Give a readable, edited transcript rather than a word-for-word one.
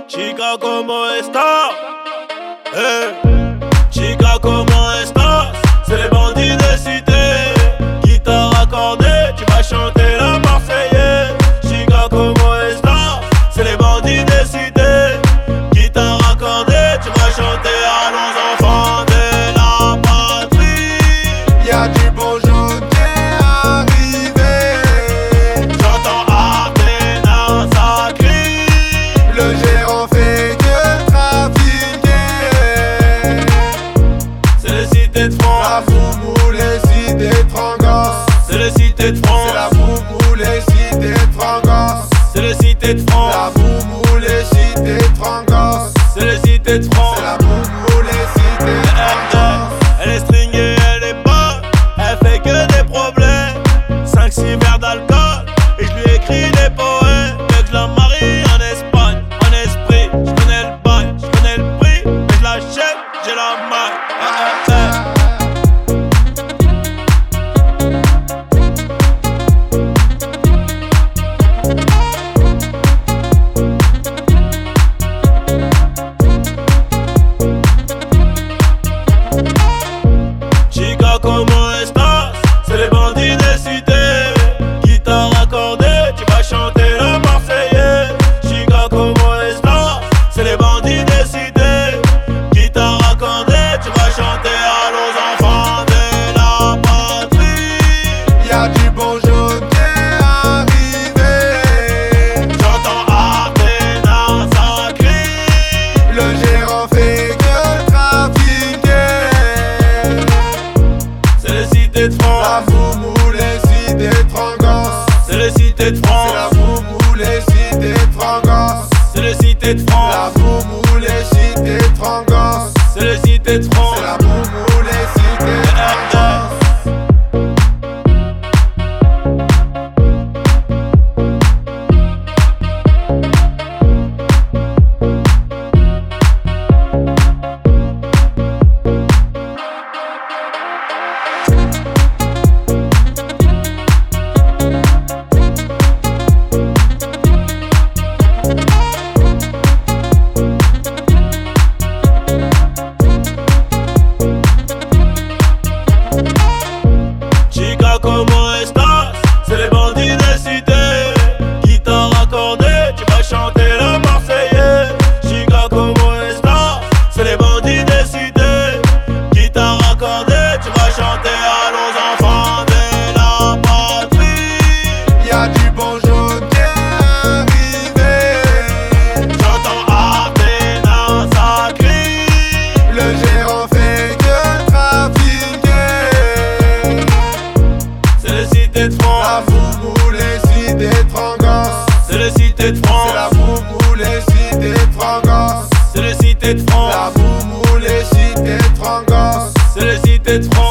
Chica, ¿cómo estás? Chica, ¿cómo estás? C'est les bandits de cité. Guitare accordée, tu vas chanter la Marseillaise. Chica, ¿cómo estás? C'est les bandits de cité. Guitare accordée, tu vas chanter à nos enfants de la patrie. Y'a du bon jour qui est arrivé. J'entends Athéna, ça crie. Le gérant fait que trafiquer. C'est les cités de France. La boubou, les cités de Frangos. C'est les cités de France. C'est la boubou, les cités de Frangos. C'est les cités de France. La boubou, les cités de Frangos. C'est les cités de France. C'est la boubou, les cités de Frangos. Elle est stringée, elle est bonne. Elle fait que des problèmes. 5-6 verres d'alcool. Et je lui écris des poèmes. Mais que je la marie en Espagne. En esprit, je connais le bail, je connais le prix. Mais je l'achète, j'ai la maille. Chica, ¿cómo estás? C'est les bandits de cité. Guitare accordée, tu vas chanter la Marseillaise. Chica, ¿cómo estás? C'est les bandits de cité. Guitare accordée, tu vas chanter à nos enfants de la patrie. Y'a du bon jour qui est arrivé. J'entends Athéna, ça crie. Le gérant fait que trafiquer. C'est les cités de France. La boubou, les cités de Frangos. C'est les cités de C'est France. la boubou, les cités de Frangos. C'est les cités de France. La boubou, les cités de Frangos. C'est les cités de France. C'est la boubou, les cités de Frangos. Chica, ¿cómo estás? C'est les bandits de cité. Guitare accordée, tu vas chanter la Marseillaise. Chica, ¿cómo estás? C'est les bandits de cité. Guitare accordée, tu vas chanter à nos enfants de la patrie. Y'a du bon jour qui est arrivé. J'entends Athéna, ça crie. Le gérant fait que trafiquer. C'est les cités de France. La boubou, les cités de Frangos. C'est les cités de France. C'est la boubou, les cités de Frangos. C'est les cités de France. La boubou, les cités de Frangos. C'est les cités de France.